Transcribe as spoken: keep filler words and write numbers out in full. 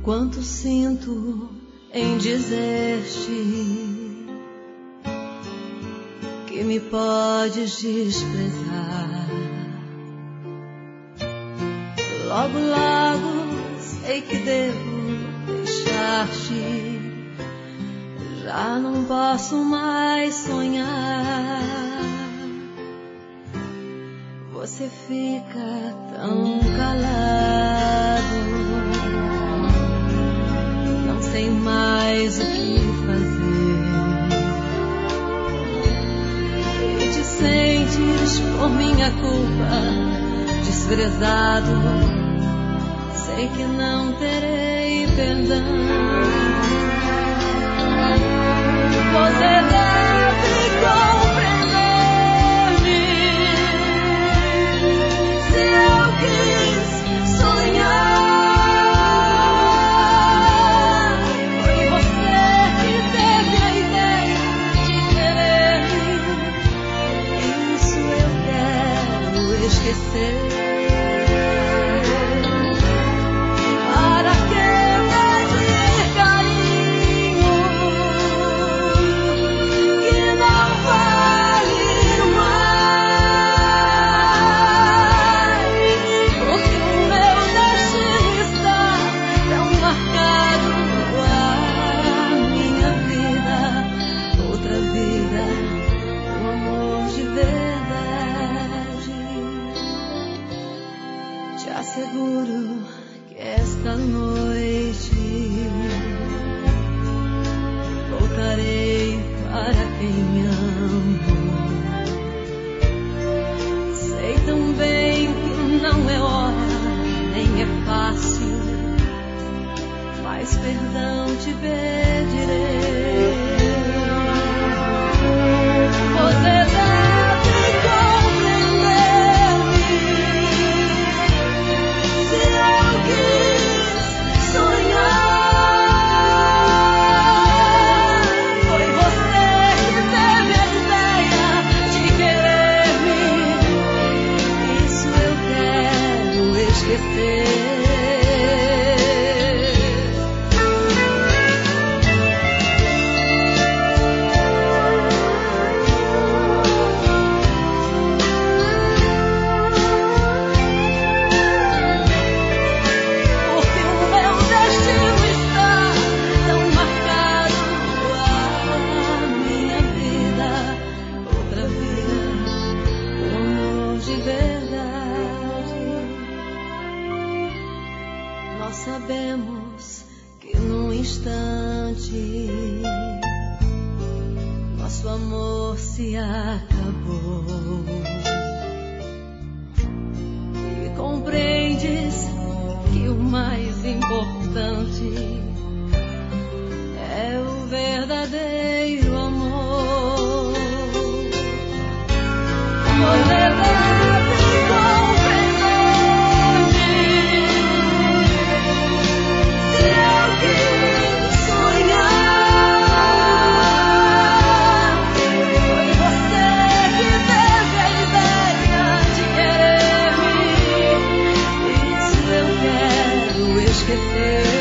quanto sinto em dizer-te que me podes desprezar. Logo, logo sei que devo deixar-te, já não posso mais sonhar. Você fica tão calado, não sei mais o que fazer, e te sentes por minha culpa desprezado. Sei que não terei perdão. Você deve compreender-me. Se eu quis sonhar, foi você que teve a ideia de querer-me. Isso eu quero esquecer. Asseguro que esta noite voltarei para quem amo. Sei tão bem que não é hora, nem é fácil, mas perdão te pedirei. Você sabemos que num instante nosso amor se acabou, e compreendes que o mais importante é o verdadeiro amor. Você esquecer.